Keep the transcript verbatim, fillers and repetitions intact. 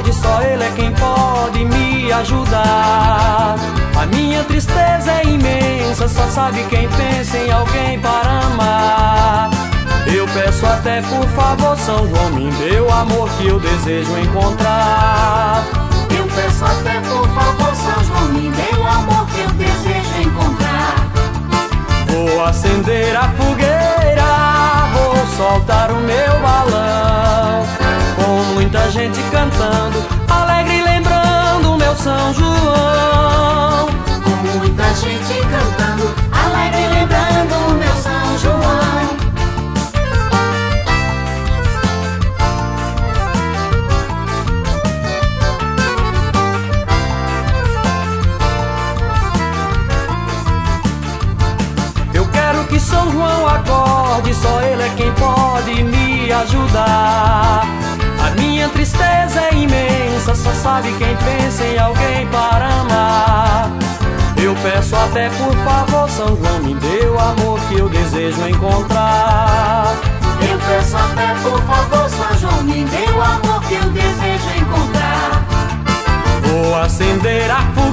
acorde, só Ele é quem pode me ajudar. A minha tristeza é imensa, só sabe quem pensa em alguém para amar. Eu peço até por favor, São João, me dê o amor que eu desejo encontrar. Eu peço até por favor, São João, me dê o amor que eu desejo encontrar. Vou acender a fogueira, vou soltar o meu balão, com muita gente cantando, alegre lembrando o meu São João. Com muita gente cantando, alegre lembrando o meu São João. Eu quero que São João acorde, só Ele é quem pode me ajudar. A minha tristeza é imensa, só sabe quem pensa em alguém para amar. Eu peço até por favor, São João, me dê o amor que eu desejo encontrar. Eu peço até por favor, São João, me dê o amor que eu desejo encontrar. Vou acender a fogueira,